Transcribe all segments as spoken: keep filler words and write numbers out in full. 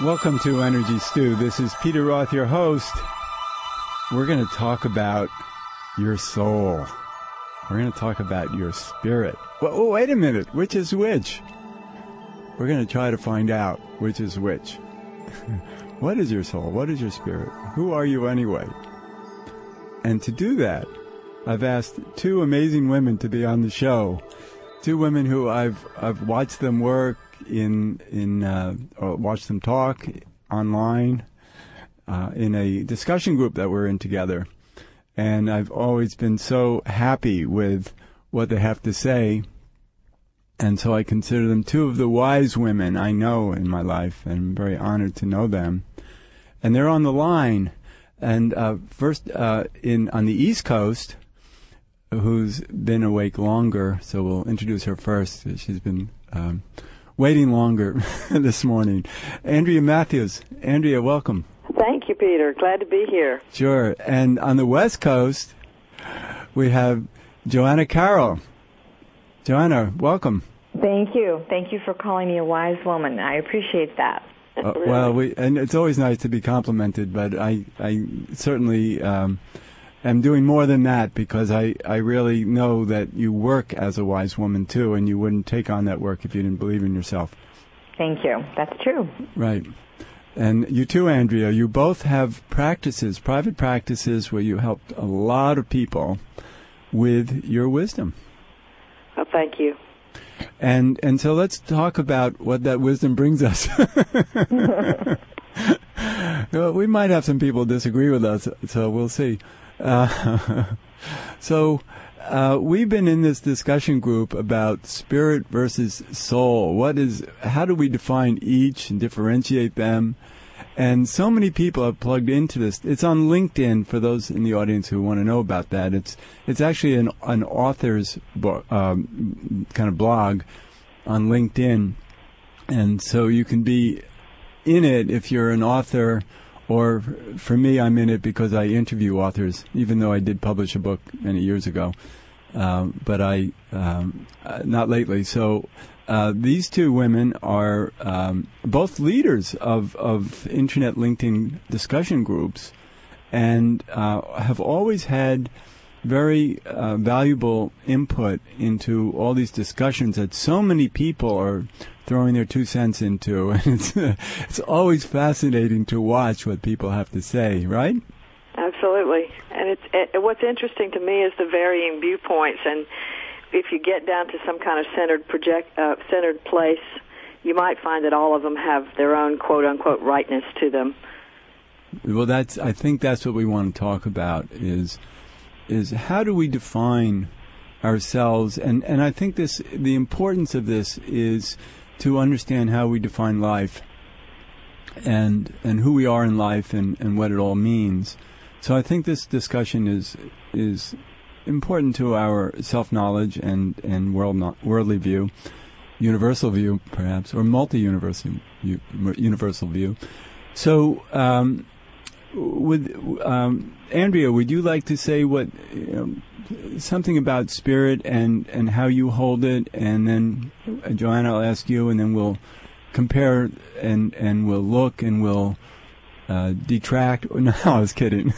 Welcome to Energy Stew. This is Peter Roth, your host. We're going to talk about your soul. We're going to talk about your spirit. Well, oh, wait a minute. Which is which? We're going to try to find out which is which. What is your soul? What is your spirit? Who are you anyway? And to do that, I've asked two amazing women to be on the show. Two women who I've I've watched them work in in uh, or watched them talk online uh, in a discussion group that we're in together, and I've always been so happy with what they have to say, and so I consider them two of the wise women I know in my life, and I'm very honored to know them. And they're on the line, and uh, first uh, in on the East Coast, who's been awake longer, so we'll introduce her first. She's been um, waiting longer this morning. Andrea Matthews. Andrea, welcome. Thank you, Peter. Glad to be here. Sure. And on the West Coast, we have Joanna Carroll. Joanna, welcome. Thank you. Thank you for calling me a wise woman. I appreciate that. Uh, well, we and it's always nice to be complimented, but I, I certainly... Um, I'm doing more than that because I, I really know that you work as a wise woman, too, and you wouldn't take on that work if you didn't believe in yourself. Thank you. That's true. Right. And you, too, Andrea, you both have practices, private practices, where you helped a lot of people with your wisdom. Oh, thank you. And and so let's talk about what that wisdom brings us. Well, we might have some people disagree with us, so we'll see. Uh, so uh, we've been in this discussion group about spirit versus soul. What is? How do we define each and differentiate them? And so many people have plugged into this. It's on LinkedIn for those in the audience who want to know about that. It's it's actually an an author's book, um, kind of blog on LinkedIn, and so you can be in it if you're an author. Or for me, I'm in it because I interview authors, even though I did publish a book many years ago. Um, but I, um, uh, not lately. So uh, these two women are um, both leaders of, of Internet LinkedIn discussion groups and uh, have always had very uh, valuable input into all these discussions that so many people are throwing their two cents into. And it's, uh, it's always fascinating to watch what people have to say, right? Absolutely. And it's it, what's interesting to me is the varying viewpoints. And if you get down to some kind of centered project, uh, centered place, you might find that all of them have their own quote-unquote rightness to them. Well, that's I think that's what we want to talk about is is how do we define ourselves? And, and I think this the importance of this is to understand how we define life and and who we are in life and, and what it all means. So I think this discussion is is important to our self-knowledge and, and world worldly view, universal view perhaps, or multi-universal universal view. So um, with um, Andrea, would you like to say what you know, something about spirit and, and how you hold it, and then uh, Joanna, I'll ask you, and then we'll compare and and we'll look and we'll uh, detract. No, I was kidding.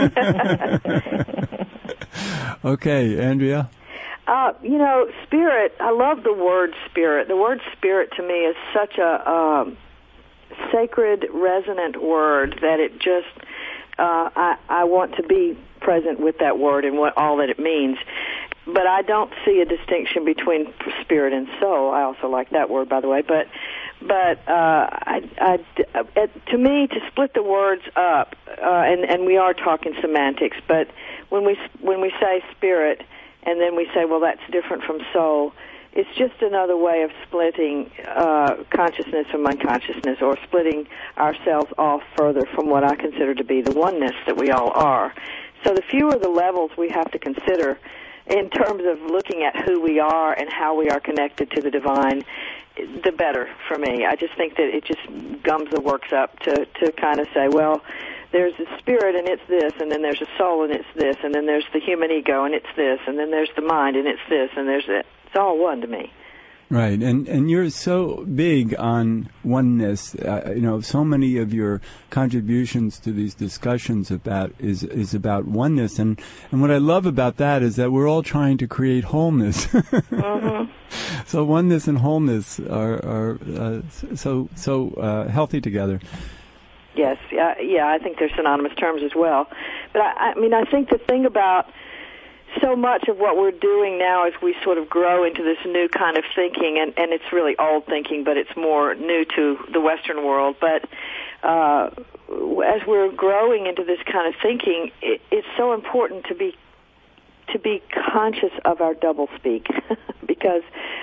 Okay, Andrea. Uh, you know, spirit. I love the word spirit. The word spirit to me is such a um, sacred, resonant word that it just. Uh, I, I want to be present with that word and what all that it means. But I don't see a distinction between spirit and soul. I also like that word, by the way. But but uh, I, I, uh, to me, to split the words up, uh, and, and we are talking semantics, but when we when we say spirit and then we say, well, that's different from soul, it's just another way of splitting uh, consciousness from unconsciousness, or splitting ourselves off further from what I consider to be the oneness that we all are. So the fewer the levels we have to consider in terms of looking at who we are and how we are connected to the divine, the better for me. I just think that it just gums the works up to, to kind of say, well, there's a spirit and it's this, and then there's a soul and it's this, and then there's the human ego and it's this, and then there's the mind and it's this, and there's it. It's all one to me. Right, and and you're so big on oneness. Uh, you know, so many of your contributions to these discussions about is is about oneness, and and what I love about that is that we're all trying to create wholeness. Mm-hmm. So oneness and wholeness are are uh, so so uh, healthy together. Yes, yeah, yeah. I think they're synonymous terms as well. But I, I mean, I think the thing about so much of what we're doing now as we sort of grow into this new kind of thinking, and, and it's really old thinking, but it's more new to the Western world. But uh, as we're growing into this kind of thinking, it, it's so important to be to be conscious of our doublespeak, because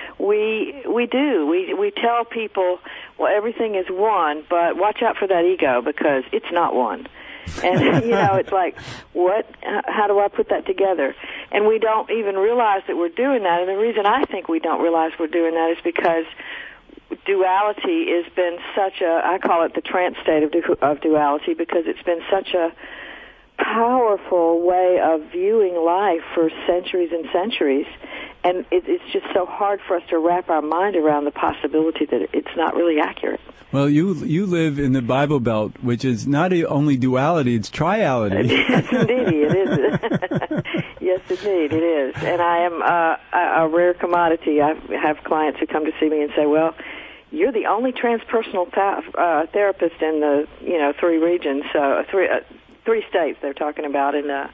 we we do we we tell people, well, everything is one, but watch out for that ego because it's not one. And, you know, it's like, what? How do I put that together? And we don't even realize that we're doing that. And the reason I think we don't realize we're doing that is because duality has been such a, I call it the trance state of, du- of duality, because it's been such a powerful way of viewing life for centuries and centuries. And it, it's just so hard for us to wrap our mind around the possibility that it's not really accurate. Well, you you live in the Bible Belt, which is not only duality, it's triality. Yes, indeed, it is. Yes, indeed, it is. And I am uh, a, a rare commodity. I have clients who come to see me and say, well, you're the only transpersonal ta- uh, therapist in the, you know, three regions, uh, three uh, three states they're talking about, and, uh,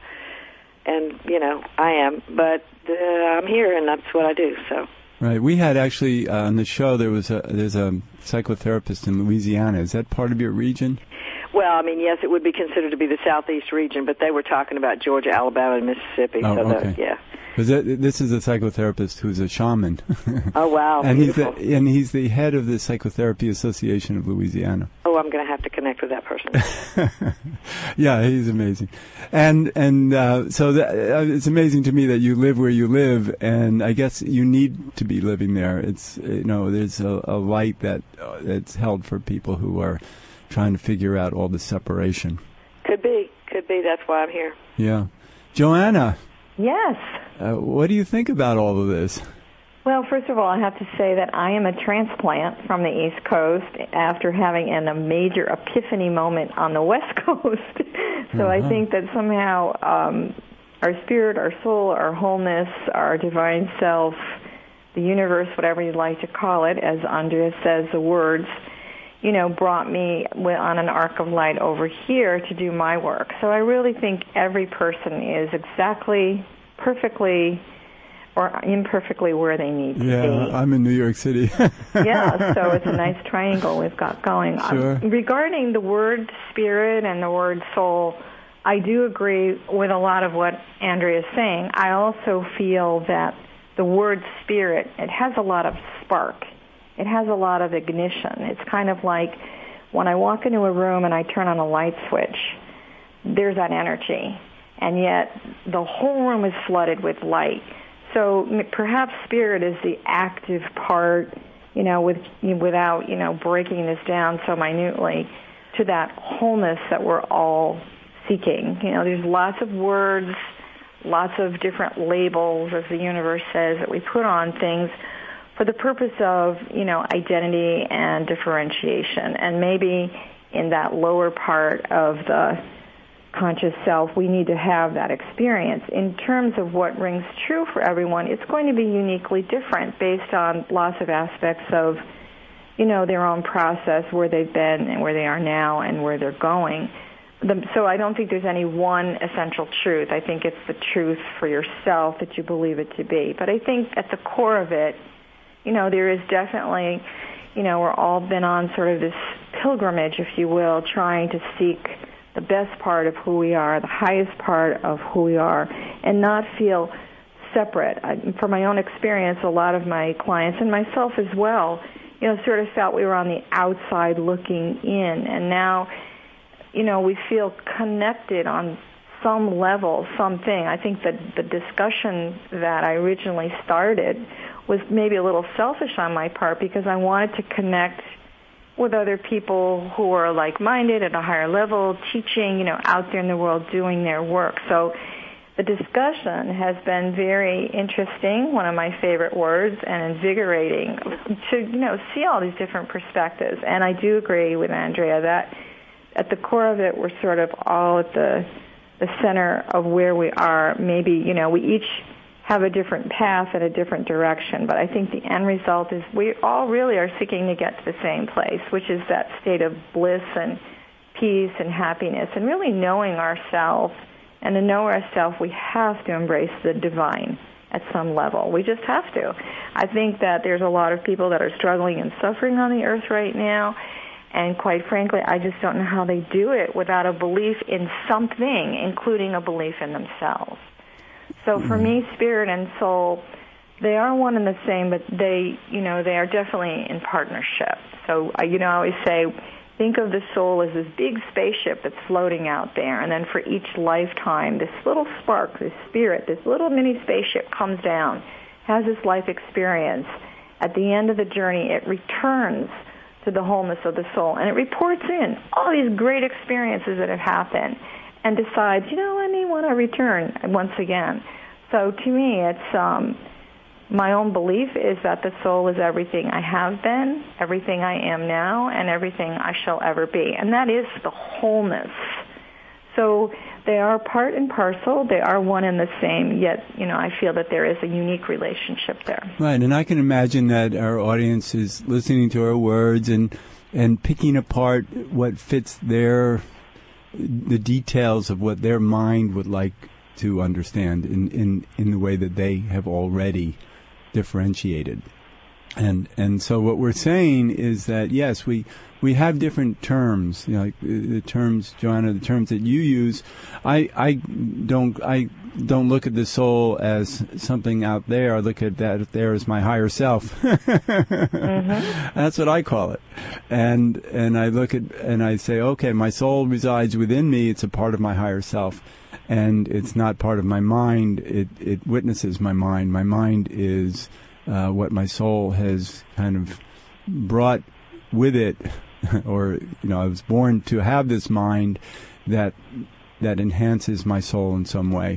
and you know, I am. But uh, I'm here, and that's what I do, so. Right. We had actually uh, on the show, there was a, there's a psychotherapist in Louisiana. Is that part of your region? Well, I mean, yes, it would be considered to be the southeast region, but they were talking about Georgia, Alabama, and Mississippi. Oh, so okay. The, yeah. Because this is a psychotherapist who's a shaman. Oh, wow. and beautiful. he's the, and he's the head of the Psychotherapy Association of Louisiana. Oh, I'm going to have to connect with that person. Yeah, he's amazing. And and uh, so that, uh, it's amazing to me that you live where you live, and I guess you need to be living there. It's, you know, there's a, a light that uh, that's held for people who are trying to figure out all the separation. Could be. Could be. That's why I'm here. Yeah. Joanna. Yes. Uh, what do you think about all of this? Well, first of all, I have to say that I am a transplant from the East Coast after having an, a major epiphany moment on the West Coast. So uh-huh. I think that somehow um, our spirit, our soul, our wholeness, our divine self, the universe, whatever you'd like to call it, as Andrea says, the words, you know, brought me on an arc of light over here to do my work. So I really think every person is exactly, perfectly, or imperfectly where they need to yeah, be. Yeah, I'm in New York City. Yeah, so it's a nice triangle we've got going. Sure. Um, regarding the word spirit and the word soul, I do agree with a lot of what Andrea is saying. I also feel that the word spirit, it has a lot of spark. It has a lot of ignition. It's kind of like when I walk into a room and I turn on a light switch, there's that energy. And yet the whole room is flooded with light. So perhaps spirit is the active part, you know, with, without, you know, breaking this down so minutely, to that wholeness that we're all seeking. You know, there's lots of words, lots of different labels, as the universe says, that we put on things for the purpose of, you know, identity and differentiation. And maybe in that lower part of the conscious self, we need to have that experience. In terms of what rings true for everyone, it's going to be uniquely different based on lots of aspects of, you know, their own process, where they've been and where they are now and where they're going. The, so I don't think there's any one essential truth. I think it's the truth for yourself that you believe it to be. But I think at the core of it, you know, there is definitely, you know, we're all been on sort of this pilgrimage, if you will, trying to seek the best part of who we are, the highest part of who we are, and not feel separate. I, from my own experience, a lot of my clients, and myself as well, you know, sort of felt we were on the outside looking in, and now, you know, we feel connected on some level, something. I think that the discussion that I originally started was maybe a little selfish on my part, because I wanted to connect with other people who are like-minded at a higher level, teaching, you know, out there in the world doing their work. So the discussion has been very interesting, one of my favorite words, and invigorating to, you know, see all these different perspectives. And I do agree with Andrea that at the core of it, we're sort of all at the the center of where we are. Maybe, you know, we each have a different path and a different direction, but I think the end result is we all really are seeking to get to the same place, which is that state of bliss and peace and happiness, and really knowing ourselves. And to know ourselves, we have to embrace the divine at some level. We just have to. I think that there's a lot of people that are struggling and suffering on the earth right now, and quite frankly, I just don't know how they do it without a belief in something, including a belief in themselves. So for me, spirit and soul, they are one and the same, but they, you know, they are definitely in partnership. So, you know, I always say, think of the soul as this big spaceship that's floating out there, and then for each lifetime, this little spark, this spirit, this little mini spaceship comes down, has this life experience. At the end of the journey, it returns to the wholeness of the soul, and it reports in all these great experiences that have happened and decides, you know, I may want to return once again. So to me, it's um, my own belief is that the soul is everything I have been, everything I am now, and everything I shall ever be, and that is the wholeness. So they are part and parcel. They are one and the same, yet, you know, I feel that there is a unique relationship there. Right, and I can imagine that our audience is listening to our words and and picking apart what fits their, the details of what their mind would like to understand in, in, in the way that they have already differentiated. And and so what we're saying is that, yes, we we have different terms, you know, like the terms, Joanna, the terms that you use. I I don't I don't look at the soul as something out there. I look at that there as my higher self. Mm-hmm. That's what I call it. And and I look at and I say, okay, my soul resides within me. It's a part of my higher self, and it's not part of my mind. It it witnesses my mind. My mind is Uh, what my soul has kind of brought with it, or, you know, I was born to have this mind that that enhances my soul in some way.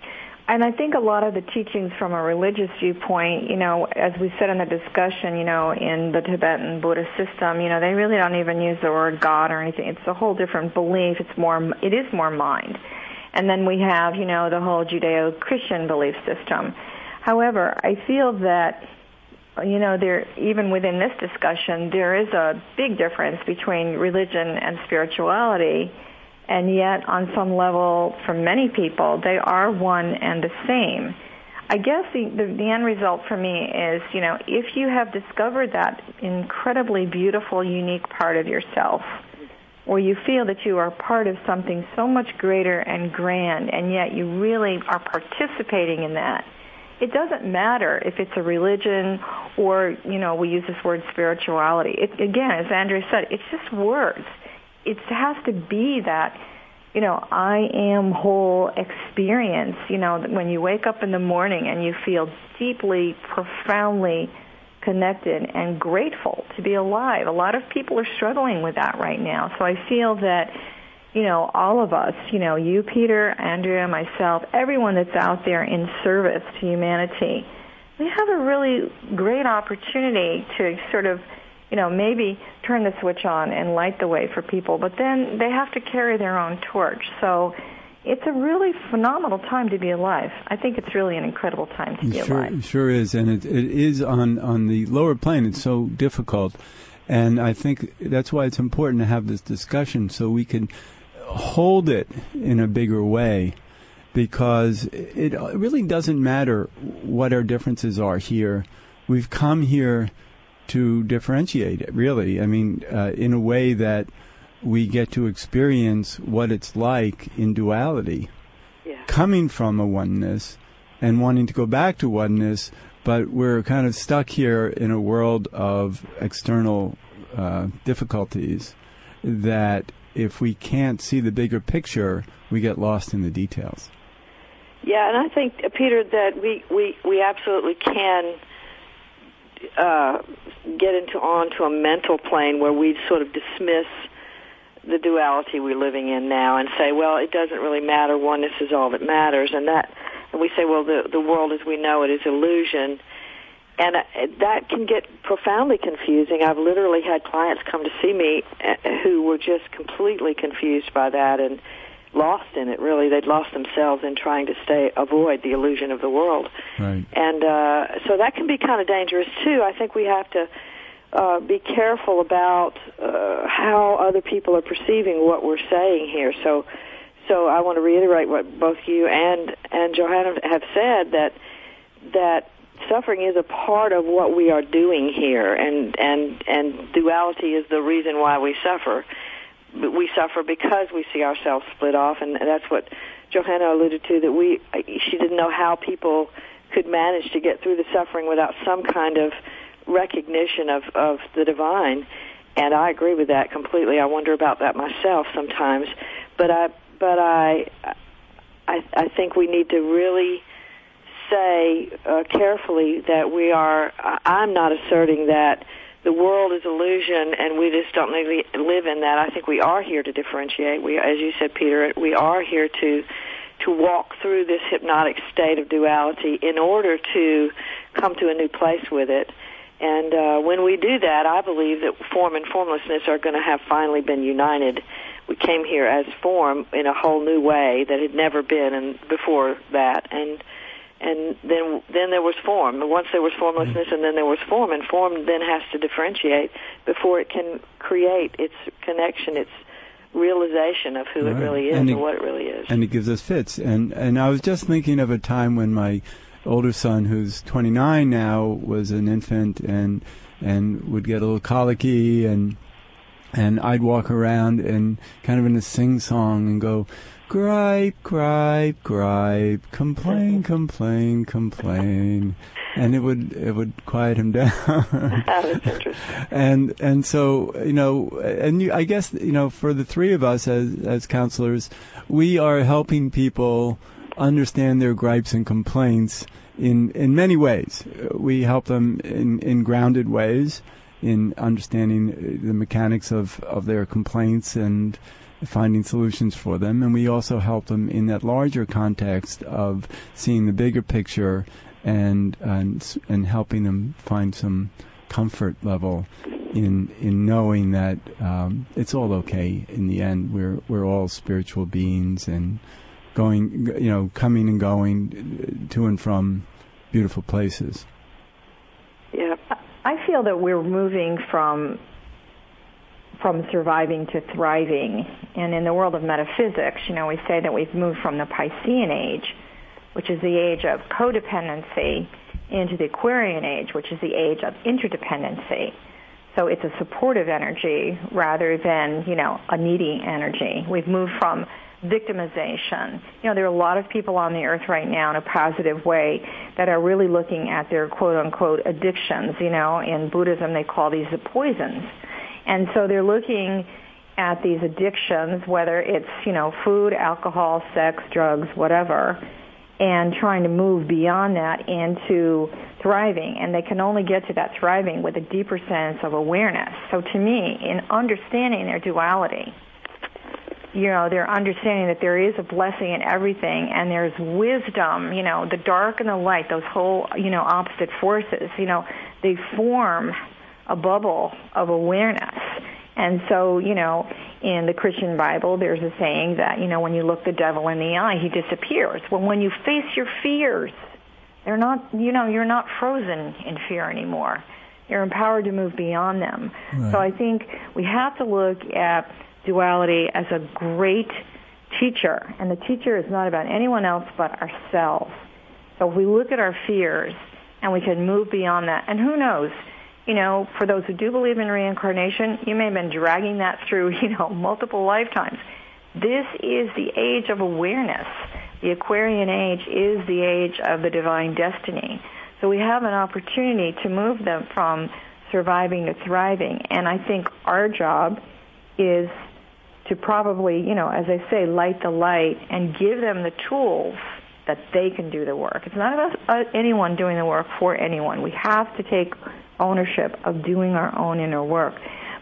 And I think a lot of the teachings from a religious viewpoint, you know, as we said in the discussion, you know, in the Tibetan Buddhist system, you know, they really don't even use the word God or anything. It's a whole different belief. It's more, it is more mind. And then we have, you know, the whole Judeo-Christian belief system. However, I feel that, you know, there, even within this discussion, there is a big difference between religion and spirituality, and yet on some level, for many people, they are one and the same. I guess the, the, the end result for me is, you know, if you have discovered that incredibly beautiful, unique part of yourself, or you feel that you are part of something so much greater and grand, and yet you really are participating in that, it doesn't matter if it's a religion or, you know, we use this word spirituality. It, again, as Andrea said, it's just words. It has to be that, you know, I am whole experience, you know, when you wake up in the morning and you feel deeply, profoundly connected and grateful to be alive. A lot of people are struggling with that right now. So I feel that, you know, all of us, you know, you, Peter, Andrea, myself, everyone that's out there in service to humanity, we have a really great opportunity to sort of, you know, maybe turn the switch on and light the way for people, but then they have to carry their own torch. So it's a really phenomenal time to be alive. I think it's really an incredible time to be sure, alive. It sure is, and it, it is on, on the lower plane. It's so difficult, and I think that's why it's important to have this discussion so we can hold it in a bigger way, because it really doesn't matter what our differences are here. We've come here to differentiate it, really. I mean, uh, in a way that we get to experience what it's like in duality, yeah. Coming from a oneness and wanting to go back to oneness, but we're kind of stuck here in a world of external uh, difficulties that if we can't see the bigger picture, we get lost in the details. Yeah, and I think, Peter, that we, we, we absolutely can uh, get into onto a mental plane where we sort of dismiss the duality we're living in now and say, well, it doesn't really matter. Oneness is all that matters. And that, and we say, well, the, the world as we know it is illusion. And uh, that can get profoundly confusing. I've literally had clients come to see me uh, who were just completely confused by that and lost in it, really. They'd lost themselves in trying to stay, avoid the illusion of the world. Right. And uh, so that can be kind of dangerous, too. I think we have to uh, be careful about uh, how other people are perceiving what we're saying here. So so I want to reiterate what both you and, and Johanna have said, that that suffering is a part of what we are doing here, and, and, and duality is the reason why we suffer. We suffer because we see ourselves split off, and that's what Johanna alluded to, that we, she didn't know how people could manage to get through the suffering without some kind of recognition of, of the divine, and I agree with that completely. I wonder about that myself sometimes, but I, but I, I, I think we need to really say uh, carefully that we are, I'm not asserting that the world is illusion and we just don't live in that. I think we are here to differentiate. We, as you said, Peter, we are here to to walk through this hypnotic state of duality in order to come to a new place with it. And uh, when we do that, I believe that form and formlessness are going to have finally been united. We came here as form in a whole new way that had never been and before that. And And then then there was form. Once there was formlessness and then there was form, and form then has to differentiate before it can create its connection, its realization of who right. it really is and, and it, what it really is. And it gives us fits. And, and I was just thinking of a time when my older son, who's twenty-nine now, was an infant and and would get a little colicky, and and I'd walk around and kind of in a sing-song and go, gripe, gripe, gripe, complain, complain, complain, and it would it would quiet him down. That was interesting. and and so you know, and you, I guess you know, for the three of us as as counselors, we are helping people understand their gripes and complaints in in many ways. We help them in in grounded ways, in understanding the mechanics of of their complaints and finding solutions for them, and we also help them in that larger context of seeing the bigger picture and and, and helping them find some comfort level in in knowing that um, it's all okay in the end. We're we're all spiritual beings and going, you know, coming and going to and from beautiful places. Yeah, I feel that we're moving from from surviving to thriving. And in the world of metaphysics, you know, we say that we've moved from the Piscean age, which is the age of codependency, into the Aquarian age, which is the age of interdependency. So it's a supportive energy rather than, you know, a needy energy. We've moved from victimization. You know, there are a lot of people on the earth right now in a positive way that are really looking at their quote-unquote addictions. You know, in Buddhism they call these the poisons. And so they're looking at these addictions, whether it's, you know, food, alcohol, sex, drugs, whatever, and trying to move beyond that into thriving. And they can only get to that thriving with a deeper sense of awareness. So to me, in understanding their duality, you know, they're understanding that there is a blessing in everything, and there's wisdom, you know, the dark and the light, those whole, you know, opposite forces, you know, they form a bubble of awareness. And so, you know, in the Christian Bible, there's a saying that, you know, when you look the devil in the eye, he disappears. Well, when you face your fears, they're not, you know, you're not frozen in fear anymore. You're empowered to move beyond them. Right. So I think we have to look at duality as a great teacher. And the teacher is not about anyone else but ourselves. So if we look at our fears and we can move beyond that, and who knows, you know, for those who do believe in reincarnation, you may have been dragging that through, you know, multiple lifetimes. This is the age of awareness. The Aquarian age is the age of the divine destiny. So we have an opportunity to move them from surviving to thriving. And I think our job is to probably, you know, as I say, light the light and give them the tools that they can do the work. It's not about uh, anyone doing the work for anyone. We have to take ownership of doing our own inner work.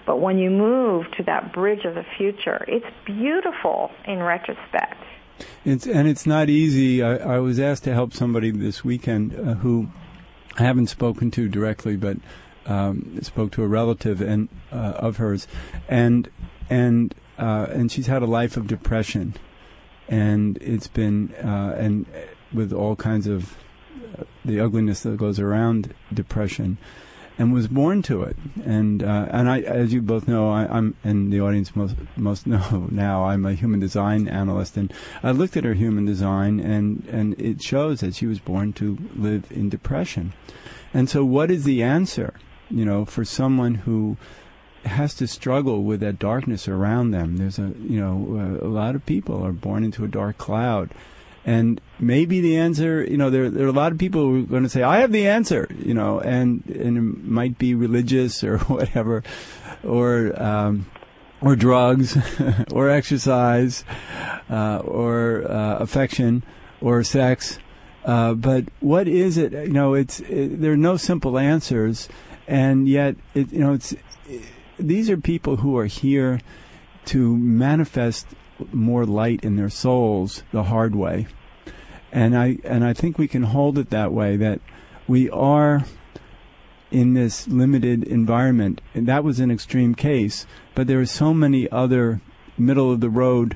But when you move to that bridge of the future, it's beautiful in retrospect. It's and it's not easy. I, I was asked to help somebody this weekend uh, who I haven't spoken to directly, but um, spoke to a relative and uh, of hers, and and uh, and she's had a life of depression, and it's been uh, and with all kinds of uh, the ugliness that goes around depression. And was born to it, and uh, and I, as you both know, I, I'm and the audience most most know now, I'm a human design analyst, and I looked at her human design, and and it shows that she was born to live in depression. And so, what is the answer, you know, for someone who has to struggle with that darkness around them? There's a you know a, a lot of people are born into a dark cloud. And maybe the answer, you know, there there are a lot of people who are going to say, I have the answer, you know, and, and it might be religious or whatever, or um, or drugs, or exercise, uh, or uh, affection, or sex. Uh, but what is it? You know, it's it, there are no simple answers, and yet, it, you know, it's it, these are people who are here to manifest more light in their souls the hard way. And I and I think we can hold it that way, that we are in this limited environment. And that was an extreme case, but there are so many other middle of the road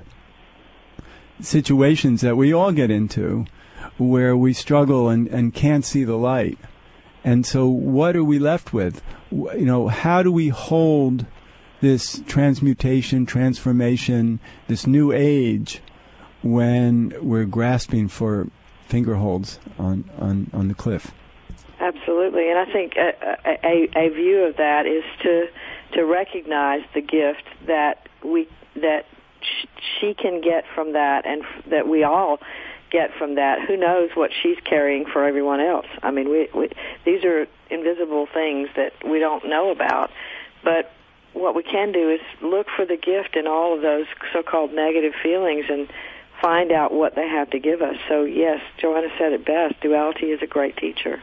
situations that we all get into where we struggle and, and can't see the light. And so what are we left with? You know, how do we hold this transmutation, transformation, this new age when we're grasping for fingerholds on, on, on the cliff? Absolutely, and I think a, a, a view of that is to to recognize the gift that we that sh- she can get from that, and f- that we all get from that. Who knows what she's carrying for everyone else? I mean, we, we these are invisible things that we don't know about, but what we can do is look for the gift in all of those so-called negative feelings and find out what they have to give us. So, yes, Joanna said it best. Duality is a great teacher.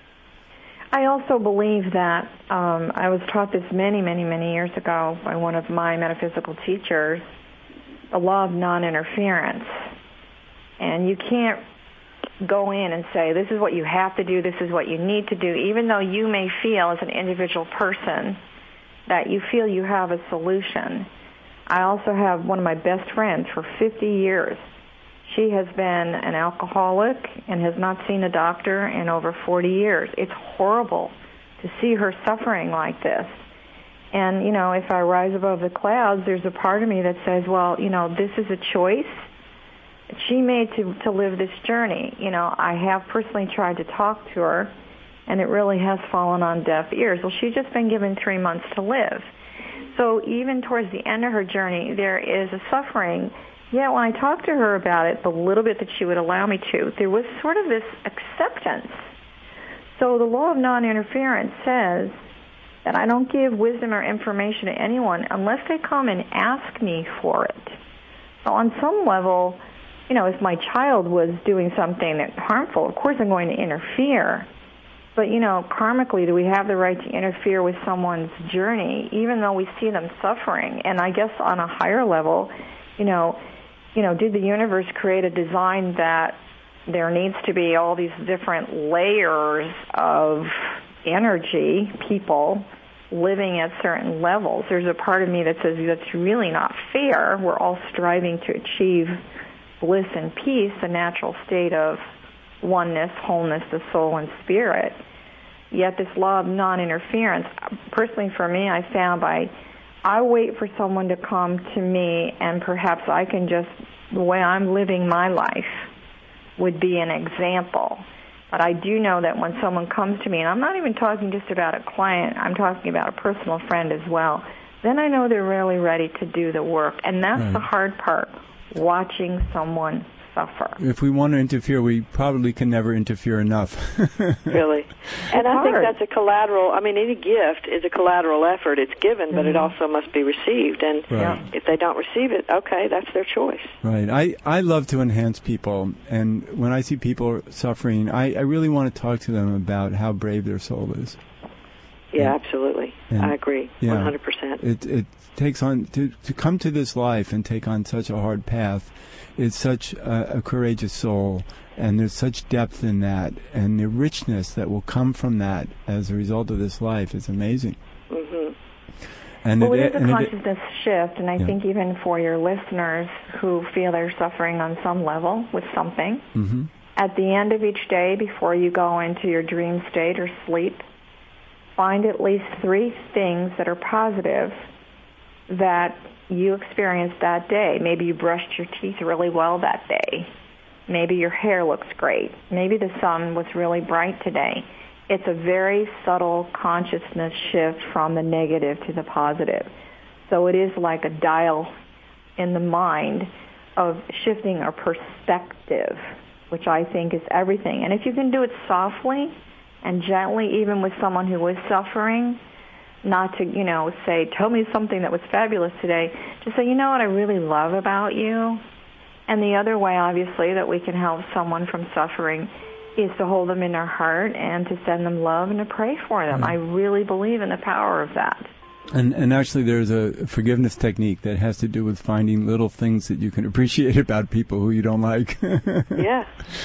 I also believe that um, I was taught this many, many, many years ago by one of my metaphysical teachers, the law of non-interference. And you can't go in and say, this is what you have to do, this is what you need to do, even though you may feel as an individual person that you feel you have a solution. I also have one of my best friends for fifty years. She has been an alcoholic and has not seen a doctor in over forty years. It's horrible to see her suffering like this. And, you know, if I rise above the clouds, there's a part of me that says, well, you know, this is a choice she made to, to live this journey. You know, I have personally tried to talk to her, and it really has fallen on deaf ears. Well, she's just been given three months to live. So even towards the end of her journey, there is a suffering. Yet when I talked to her about it, the little bit that she would allow me to, there was sort of this acceptance. So the law of non-interference says that I don't give wisdom or information to anyone unless they come and ask me for it. So on some level, you know, if my child was doing something that's harmful, of course I'm going to interfere. But, you know, karmically, do we have the right to interfere with someone's journey, even though we see them suffering? And I guess on a higher level, you know, you know, did the universe create a design that there needs to be all these different layers of energy, people living at certain levels? There's a part of me that says that's really not fair. We're all striving to achieve bliss and peace, the natural state of oneness, wholeness, the soul and spirit. Yet this law of non-interference, personally for me, I found by, I wait for someone to come to me and perhaps I can just, the way I'm living my life would be an example. But I do know that when someone comes to me, and I'm not even talking just about a client, I'm talking about a personal friend as well, then I know they're really ready to do the work. And that's right. The hard part, watching someone suffer. If we want to interfere, we probably can never interfere enough. Really. And I think that's a collateral, I mean, any gift is a collateral effort. It's given, mm-hmm. but it also must be received. And right. if they don't receive it, okay, that's their choice. Right. I, I love to enhance people. And when I see people suffering, I, I really want to talk to them about how brave their soul is. Yeah, absolutely. And, I agree, yeah, one hundred percent. It it takes on to to come to this life and take on such a hard path. It's such a, a courageous soul, and there's such depth in that, and the richness that will come from that as a result of this life is amazing. Mm-hmm. And well, it, it is a and consciousness it, shift, and I yeah. think even for your listeners who feel they're suffering on some level with something, mm-hmm. at the end of each day, before you go into your dream state or sleep, find at least three things that are positive that you experienced that day. Maybe you brushed your teeth really well that day. Maybe your hair looks great. Maybe the sun was really bright today. It's a very subtle consciousness shift from the negative to the positive. So it is like a dial in the mind of shifting a perspective, which I think is everything. And if you can do it softly and gently, even with someone who is suffering, not to, you know, say, tell me something that was fabulous today. Just say, you know what I really love about you? And the other way, obviously, that we can help someone from suffering is to hold them in our heart and to send them love and to pray for them. Right. I really believe in the power of that. And and actually there's a forgiveness technique that has to do with finding little things that you can appreciate about people who you don't like. Yeah.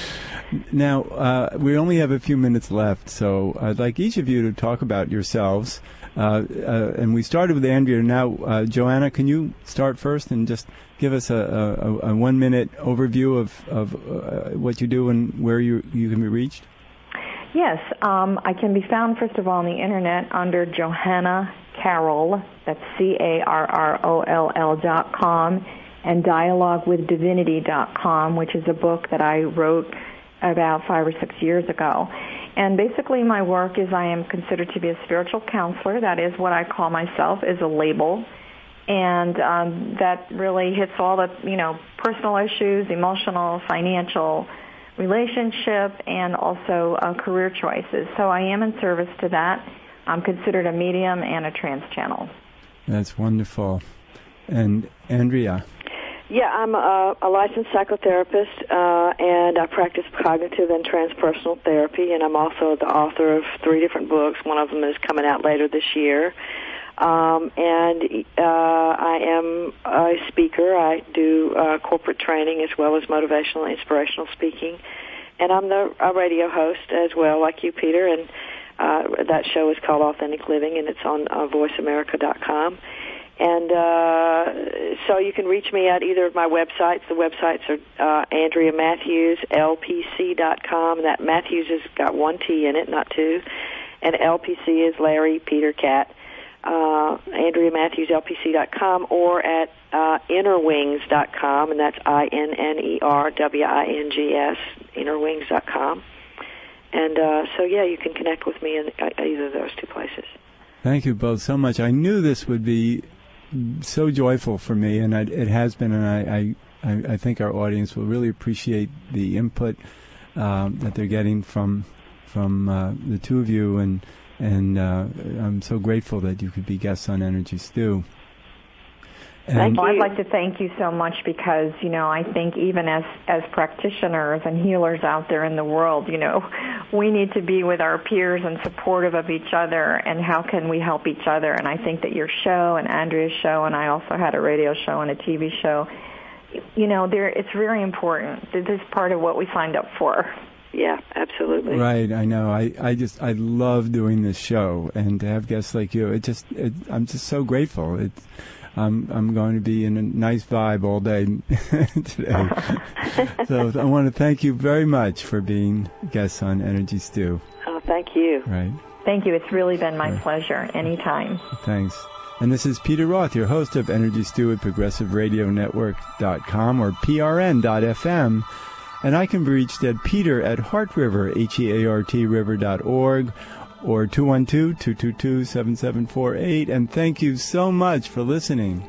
Now, uh, we only have a few minutes left, so I'd like each of you to talk about yourselves. Uh, uh, and we started with Andrea. Now, uh, Joanna, can you start first and just give us a, a, a one-minute overview of, of uh, what you do and where you, you can be reached? Yes. Um, I can be found, first of all, on the Internet under Johanna Carroll, that's C A R R O L L dot com, and dialogue with divinity dot com, which is a book that I wrote about five or six years ago. And basically my work is I am considered to be a spiritual counselor. That is what I call myself, is a label. And um, that really hits all the, you know, personal issues, emotional, financial, relationship, and also uh, career choices. So I am in service to that. I'm considered a medium and a trance channel. That's wonderful. And Andrea? Yeah, I'm a, a licensed psychotherapist, uh, and I practice cognitive and transpersonal therapy, and I'm also the author of three different books. One of them is coming out later this year. Um, and uh, I am a speaker. I do uh, corporate training as well as motivational and inspirational speaking. And I'm the a radio host as well, like you, Peter, and uh, that show is called Authentic Living, and it's on uh, voice america dot com. And uh, so you can reach me at either of my websites. The websites are uh, Andrea Matthews, L P C dot com. That Matthews has got one T in it, not two. And L P C is Larry, Peter, Cat. Uh, Andrea Matthews, L P C dot com, or at uh, inner wings dot com, and that's I N N E R W I N G S, inner wings dot com. And uh, so, yeah, you can connect with me in either of those two places. Thank you both so much. I knew this would be so joyful for me, and I, it has been, and I, I, I think our audience will really appreciate the input um, that they're getting from from uh, the two of you, and and uh, I'm so grateful that you could be guests on Energy Stew. And Thank you. Well, I'd like to thank you so much because, you know, I think even as, as practitioners and healers out there in the world, you know, we need to be with our peers and supportive of each other, and how can we help each other. And I think that your show and Andrea's show, and I also had a radio show and a T V show, you know, there it's very important. This is part of what we signed up for. Yeah, absolutely. Right, I know. I, I just, I love doing this show, and to have guests like you, it just, it, I'm just so grateful. It's, I'm, I'm going to be in a nice vibe all day today. So I want to thank you very much for being guests on Energy Stew. Oh, thank you. Right. Thank you. It's really been my Right. pleasure. Anytime. Thanks. And this is Peter Roth, your host of Energy Stew at progressive radio network dot com or P R N dot F M. And I can be reached at Peter at Heart River, H E A R T river dot org, or two one two, two two two, seven seven four eight. And thank you so much for listening.